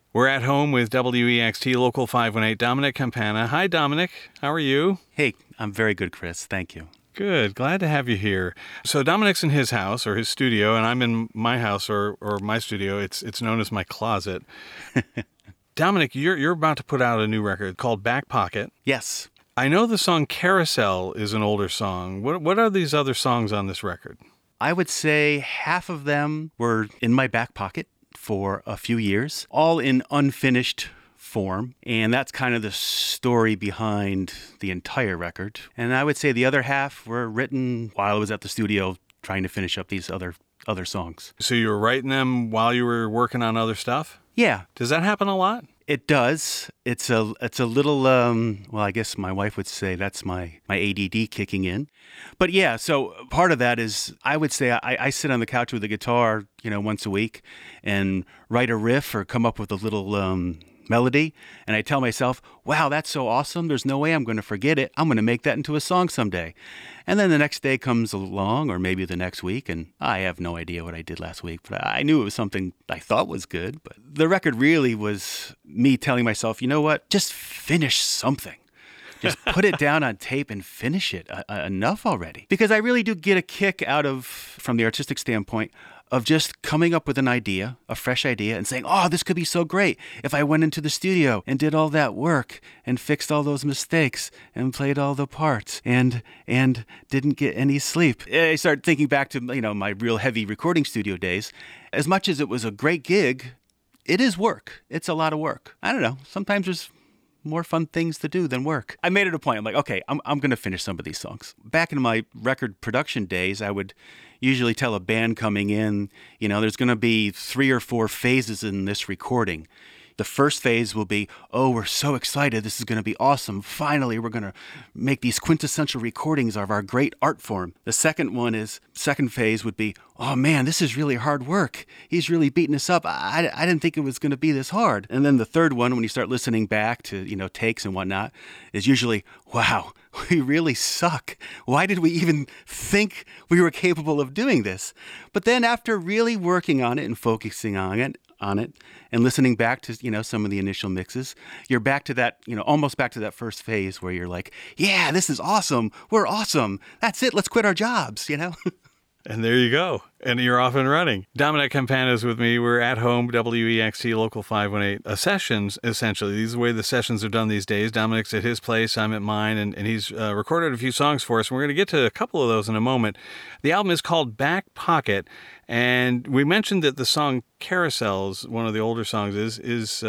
We're at home with WEXT Local 518, Dominic Campana. Hi, Dominic. How are you? Hey, I'm very good, Chris. Thank you. Good. Glad to have you here. So Dominic's in his house or his studio, and I'm in my house or my studio. It's known as my closet. Dominic, you're about to put out a new record called Back Pocket. Yes. I know the song Carousel is an older song. What are these other songs on this record? I would say half of them were in my back pocket for a few years, all in unfinished form. And that's kind of the story behind the entire record. And I would say the other half were written while I was at the studio trying to finish up these other songs. So you were writing them while you were working on other stuff? Yeah. Does that happen a lot? It does. It's a little, well, I guess my wife would say that's my ADD kicking in. But yeah, so part of that is I would say I sit on the couch with a guitar, once a week and write a riff or come up with a little melody. And I tell myself, wow, that's so awesome. There's no way I'm going to forget it. I'm going to make that into a song someday. And then the next day comes along, or maybe the next week, and I have no idea what I did last week, but I knew it was something I thought was good. But the record really was me telling myself, you know what? Just finish something. Just put it down on tape and finish it. Enough already. Because I really do get a kick out of, from the artistic standpoint, of just coming up with an idea, a fresh idea, and saying, oh, this could be so great if I went into the studio and did all that work and fixed all those mistakes and played all the parts and didn't get any sleep. I started thinking back to, my real heavy recording studio days. As much as it was a great gig, it is work. It's a lot of work. I don't know. Sometimes there's more fun things to do than work. I made it a point. I'm like, okay, I'm going to finish some of these songs. Back in my record production days, I would usually tell a band coming in, there's going to be 3 or 4 phases in this recording. The first phase will be, oh, we're so excited. This is going to be awesome. Finally, we're going to make these quintessential recordings of our great art form. The second phase would be, oh man, this is really hard work. He's really beating us up. I didn't think it was going to be this hard. And then the third one, when you start listening back to, takes and whatnot, is usually, wow, we really suck. Why did we even think we were capable of doing this? But then after really working on it and focusing on it and listening back to, some of the initial mixes, you're back to that, almost back to that first phase where you're like, yeah, this is awesome. We're awesome. That's it. Let's quit our jobs, And there you go. And you're off and running. Dominic Campana is with me. We're at home, WEXT Local 518. Sessions, essentially. These are the way the sessions are done these days. Dominic's at his place, I'm at mine, and he's recorded a few songs for us. And we're going to get to a couple of those in a moment. The album is called Back Pocket, and we mentioned that the song Carousels, one of the older songs, is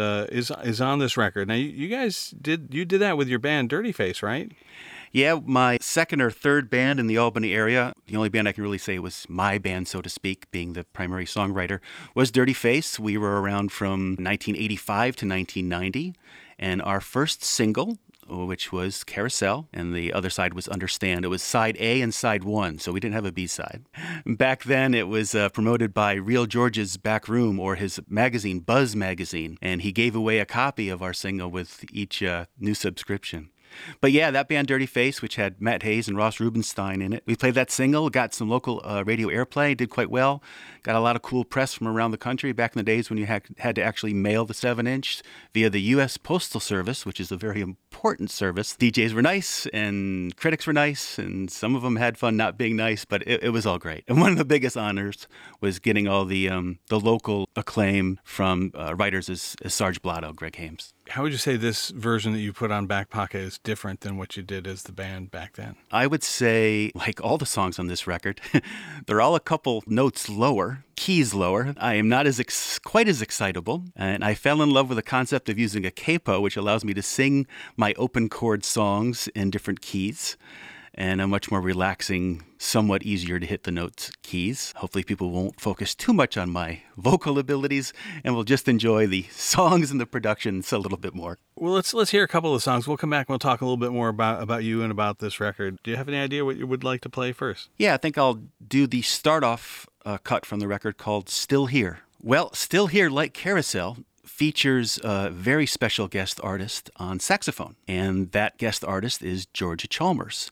on this record. Now, you guys did that with your band Dirty Face, right? Yeah, my second or third band in the Albany area, the only band I can really say was my band, so to speak, being the primary songwriter, was Dirty Face. We were around from 1985 to 1990, and our first single, which was Carousel, and the other side was Understand. It was side A and side 1, so we didn't have a B-side. Back then, it was promoted by Real George's Back Room, or his magazine, Buzz Magazine, and he gave away a copy of our single with each new subscription. But yeah, that band Dirty Face, which had Matt Hayes and Ross Rubenstein in it, we played that single, got some local radio airplay, did quite well, got a lot of cool press from around the country back in the days when you had to actually mail the 7-inch via the U.S. Postal Service, which is a very important service. DJs were nice and critics were nice, and some of them had fun not being nice, but it was all great. And one of the biggest honors was getting all the local acclaim from writers as Sarge Blotto, Greg Hames. How would you say this version that you put on Back Pocket is different than what you did as the band back then? I would say, like all the songs on this record, they're all a couple notes lower, keys lower. I am not quite as excitable, and I fell in love with the concept of using a capo, which allows me to sing my open chord songs in different keys, and a much more relaxing, somewhat easier to hit the notes keys. Hopefully people won't focus too much on my vocal abilities and will just enjoy the songs and the productions a little bit more. Well, let's hear a couple of songs. We'll come back and we'll talk a little bit more about you and about this record. Do you have any idea what you would like to play first? Yeah, I think I'll do the start-off cut from the record called Still Here. Well, Still Here, like Carousel, features a very special guest artist on saxophone, and that guest artist is Georgia Chalmers.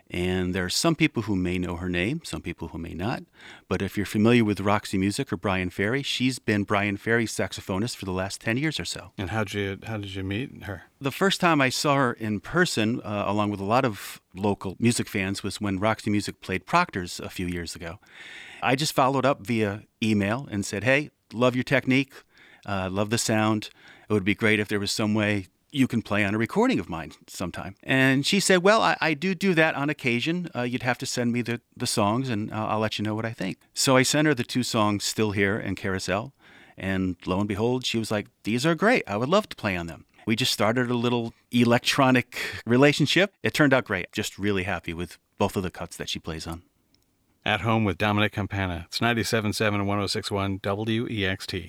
And there are some people who may know her name, some people who may not. But if you're familiar with Roxy Music or Bryan Ferry, she's been Bryan Ferry's saxophonist for the last 10 years or so. And how did you meet her? The first time I saw her in person, along with a lot of local music fans, was when Roxy Music played Proctor's a few years ago. I just followed up via email and said, hey, love your technique, love the sound. It would be great if there was some way you can play on a recording of mine sometime. And she said, well, I do that on occasion. You'd have to send me the songs and I'll let you know what I think. So I sent her the 2 songs, Still Here and Carousel. And lo and behold, she was like, these are great. I would love to play on them. We just started a little electronic relationship. It turned out great. Just really happy with both of the cuts that she plays on. At Home with Dominic Campana. It's 97.7 and 106.1 WEXT.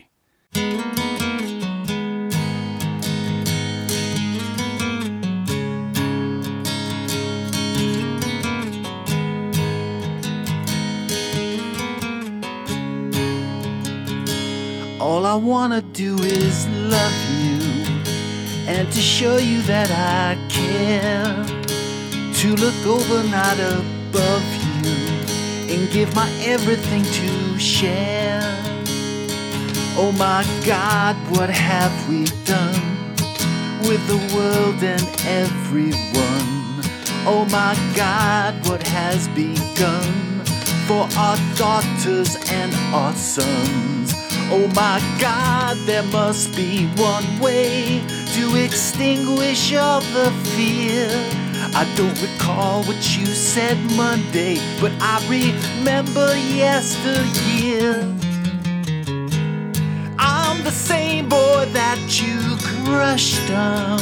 All I wanna do is love you, and to show you that I care, to look over, not above you, and give my everything to share. Oh my God, what have we done with the world and everyone? Oh my God, what has begun for our daughters and our sons? Oh my God, there must be one way to extinguish all the fear. I don't recall what you said Monday, but I remember yesteryear. I'm the same boy that you crushed on,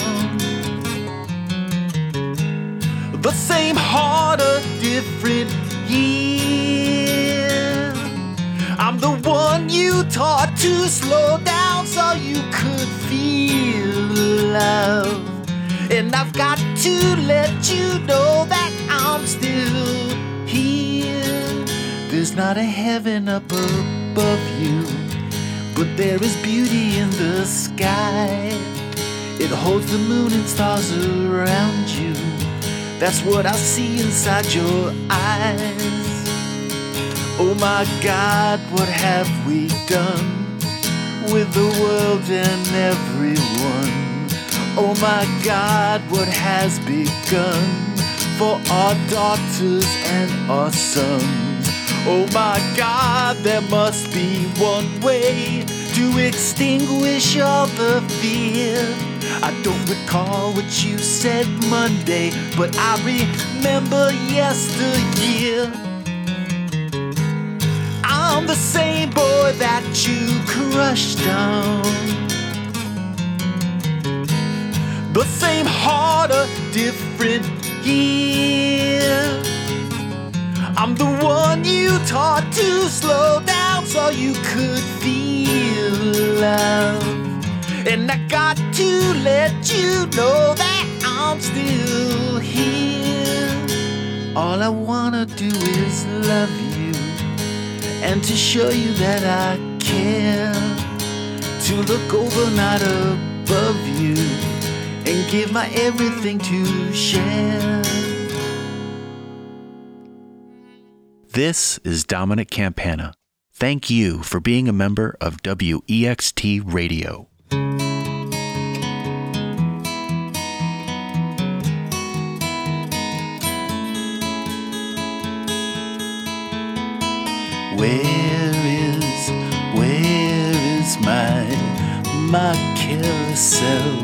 the same heart, a different year. I'm the one you taught to slow down so you could feel love. And I've got to let you know that I'm still here. There's not a heaven up above you, but there is beauty in the sky. It holds the moon and stars around you. That's what I see inside your eyes. Oh my God, what have we done with the world and everyone? Oh my God, what has begun for our daughters and our sons? Oh my God, there must be one way to extinguish all the fear. I don't recall what you said Monday, but I remember yesteryear. I'm the same boy that you crushed on, the same heart, a different year. I'm the one you taught to slow down so you could feel love. And I got to let you know that I'm still here. All I wanna do is love you, and to show you that I care, to look over, not above you, and give my everything to share. This is Dominic Campana. Thank you for being a member of WEXT Radio. Where is my carousel?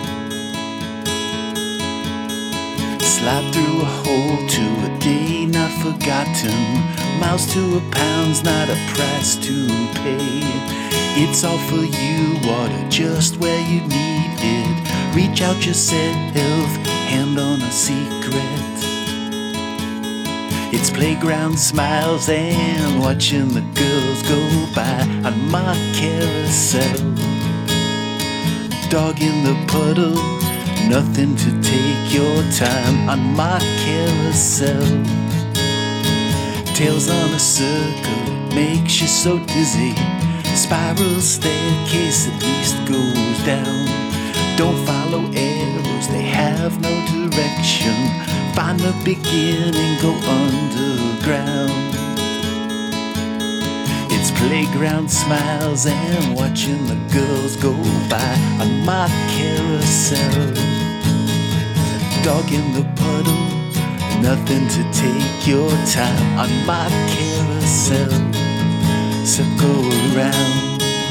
Slide through a hole to a day not forgotten, miles to a pound's not a price to pay. It's all for you, water just where you need it. Reach out yourself, hand on a secret. It's playground smiles and watching the girls go by on my carousel. Dog in the puddle, nothing to take your time on my carousel. Tails on a circle, it makes you so dizzy. Spiral staircase at least goes down. Don't follow arrows, they have no direction. find the beginning, go underground. It's playground smiles and watching the girls go by on my carousel. Dog in the puddle, nothing to take your time on my carousel. Circle around.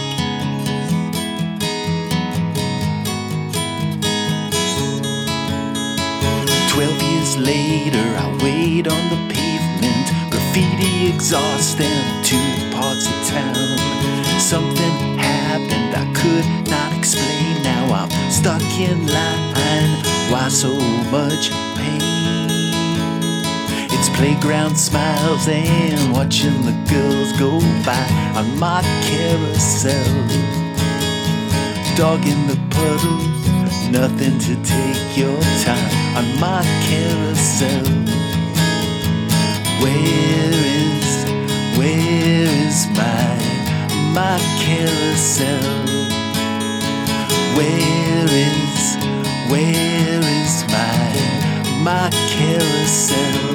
12 years later, I wait on the pavement, graffiti exhaust and 2 parts of town. Something happened I could not explain. Now I'm stuck in line. Why so much pain? It's playground smiles and watching the girls go by on my carousel. Dog in the puddle, nothing to take your time on my carousel. Where is my carousel? Where is my carousel?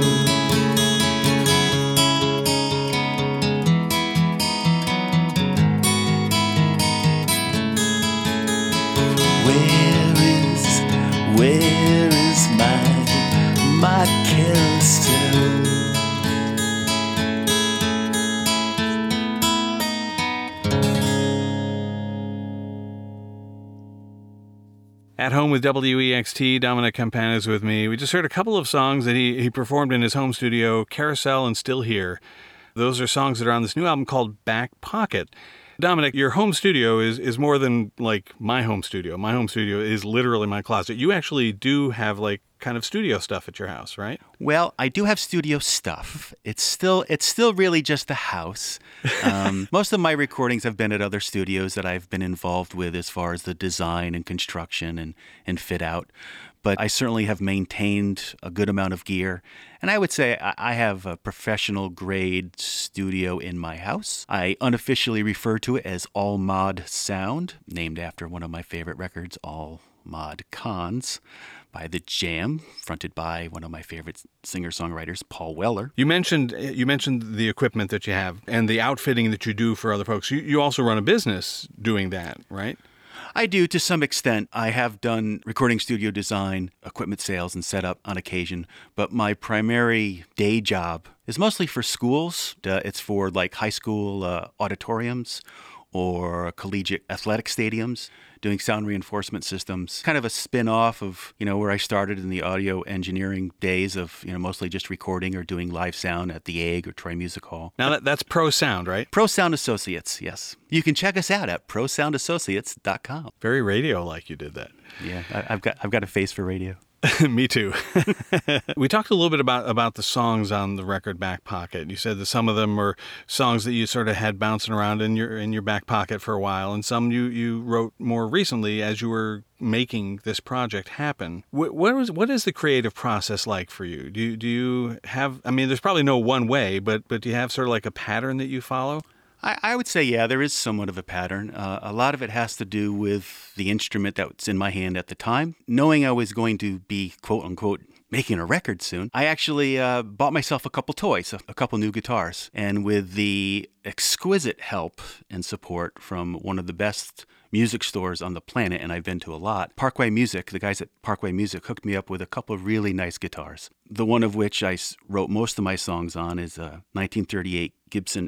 Where is my carousel? At home with WEXT, Dominic Campana is with me. We just heard a couple of songs that he performed in his home studio, Carousel and Still Here. Those are songs that are on this new album called Back Pocket. Dominic, your home studio is more than like my home studio. My home studio is literally my closet. You actually do have like kind of studio stuff at your house, right? Well, I do have studio stuff. It's still really just the house. Most of my recordings have been at other studios that I've been involved with as far as the design and construction and fit out. But I certainly have maintained a good amount of gear. And I would say I have a professional grade studio in my house. I unofficially refer to it as All Mod Sound, named after one of my favorite records, All Mod Cons, by The Jam, fronted by one of my favorite singer-songwriters, Paul Weller. You mentioned the equipment that you have and the outfitting that you do for other folks. You also run a business doing that, right? I do, to some extent. I have done recording studio design, equipment sales, and setup on occasion, but my primary day job is mostly for schools. It's for like high school auditoriums or collegiate athletic stadiums, doing sound reinforcement systems, kind of a spin-off of, where I started in the audio engineering days of, mostly just recording or doing live sound at the Egg or Troy Music Hall. Now that's Pro Sound, right? Pro Sound Associates, yes. You can check us out at prosoundassociates.com. Very radio-like you did that. Yeah, I've got a face for radio. Me too. We talked a little bit about the songs on the record Back Pocket. You said that some of them were songs that you sort of had bouncing around in your back pocket for a while, and some you wrote more recently as you were making this project happen. What is the creative process like for you? Do you have? I mean, there's probably no one way, but do you have sort of like a pattern that you follow? I would say, yeah, there is somewhat of a pattern. A lot of it has to do with the instrument that's in my hand at the time. Knowing I was going to be, quote unquote, making a record soon, I actually bought myself a couple toys, a couple new guitars. And with the exquisite help and support from one of the best music stores on the planet, and I've been to a lot, Parkway Music, the guys at Parkway Music hooked me up with a couple of really nice guitars. The one of which I wrote most of my songs on is a 1938 Gibson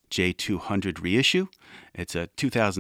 SJ200 reissue. It's a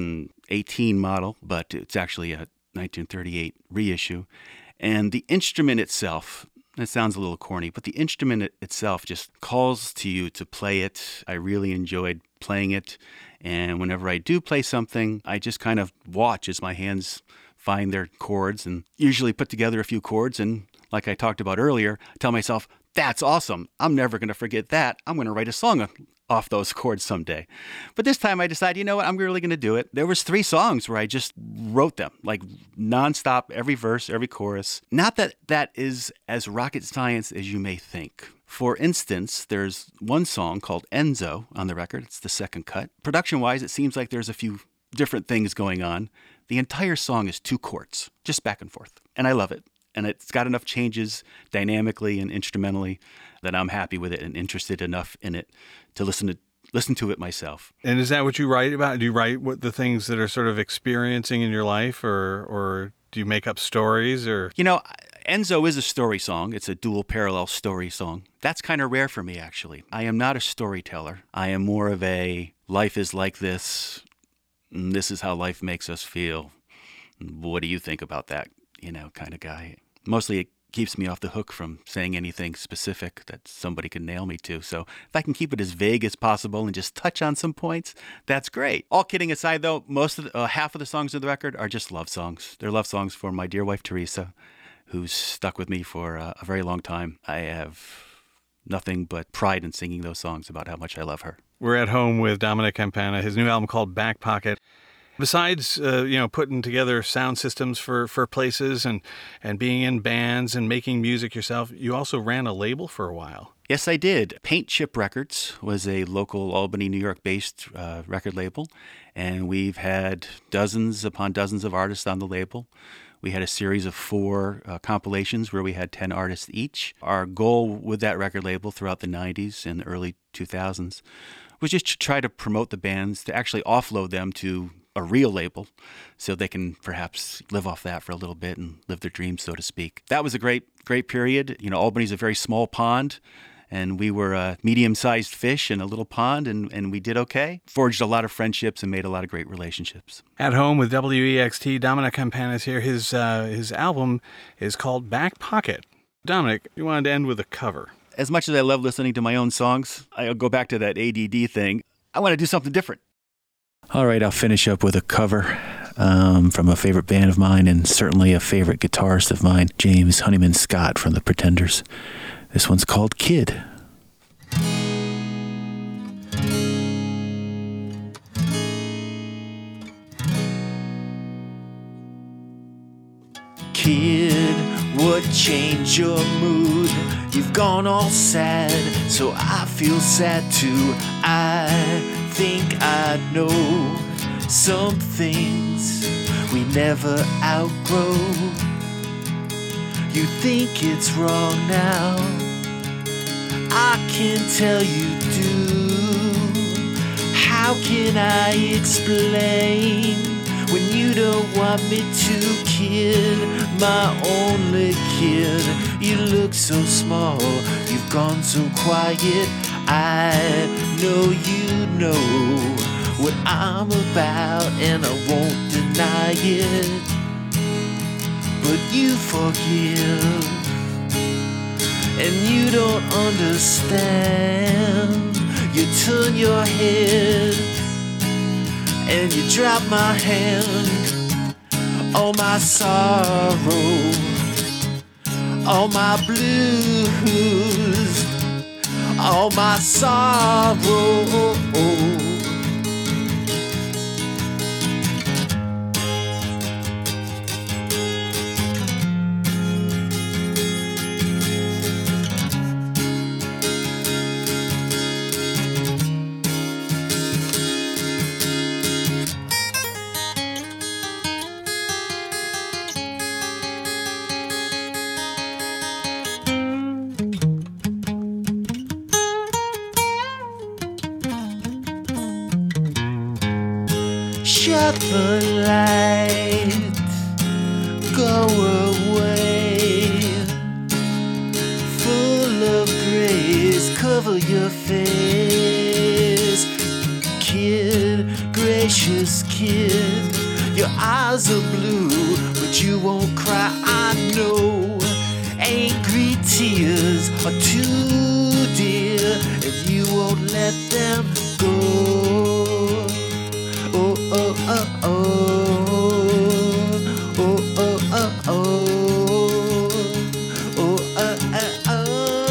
2018 model, but it's actually a 1938 reissue. And the instrument itself, it sounds a little corny, but the instrument itself just calls to you to play it. I really enjoyed playing it. And whenever I do play something, I just kind of watch as my hands find their chords and usually put together a few chords. And like I talked about earlier, tell myself, that's awesome. I'm never going to forget that. I'm going to write a song off those chords someday. But this time I decided, you know what, I'm really going to do it. There was 3 songs where I just wrote them, like nonstop, every verse, every chorus. Not that that is as rocket science as you may think. For instance, there's one song called Enzo on the record. It's the second cut. Production-wise, it seems like there's a few different things going on. The entire song is 2 chords, just back and forth. And I love it. and it's got enough changes dynamically and instrumentally that I'm happy with it and interested enough in it to listen to it myself. And is that what you write about? Do you write what the things that are sort of experiencing in your life, or do you make up stories? Or Enzo is a story song. It's a dual parallel story song. That's kind of rare for me, actually. I am not a storyteller. I am more of a life is like this. And this is how life makes us feel. What do you think about that? Kind of guy. Mostly it keeps me off the hook from saying anything specific that somebody can nail me to. So if I can keep it as vague as possible and just touch on some points, that's great. All kidding aside, though, half of the songs of the record are just love songs. They're love songs for my dear wife, Teresa, who's stuck with me for a very long time. I have nothing but pride in singing those songs about how much I love her. We're at home with Dominic Campana, his new album called Back Pocket. Besides, putting together sound systems for places and being in bands and making music yourself, you also ran a label for a while. Yes, I did. Paint Chip Records was a local Albany, New York-based record label, and we've had dozens upon dozens of artists on the label. We had a series of 4 compilations where we had 10 artists each. Our goal with that record label throughout the 90s and the early 2000s was just to try to promote the bands, to actually offload them to a real label so they can perhaps live off that for a little bit and live their dreams, so to speak. That was a great period. Albany's a very small pond, and we were a medium-sized fish in a little pond, and we did okay. Forged a lot of friendships and made a lot of great relationships. At home with WEXT, Dominic Campana is here. His album is called Back Pocket. Dominic, you wanted to end with a cover. As much as I love listening to my own songs, I'll go back to that ADD thing. I want to do something different. All right, I'll finish up with a cover from a favorite band of mine and certainly a favorite guitarist of mine, James Honeyman Scott from The Pretenders. This one's called Kid. Kid, what changed your mood? You've gone all sad, so I feel sad too. I think I know some things we never outgrow. You think it's wrong now, I can tell you do. How can I explain when you don't want me to? Kid, my only kid, you look so small, you've gone so quiet. I know you know what I'm about, and I won't deny it. But you forgive, and you don't understand. You turn your head, and you drop my hand. All my sorrow, all my blues, all my sorrow. Shut the light, go away. Full of grace, cover your face. Kid, gracious kid, your eyes are blue, but you won't cry, I know. Angry tears are too dear, and you won't let them go. Oh, oh, oh, oh, oh, oh, oh, oh, oh, oh.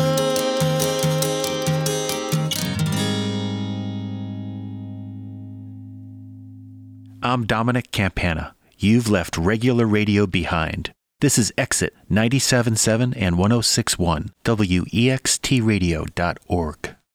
I'm Dominic Campana. You've left regular radio behind. This is Exit 97.7 and 106.1, WEXTradio.org.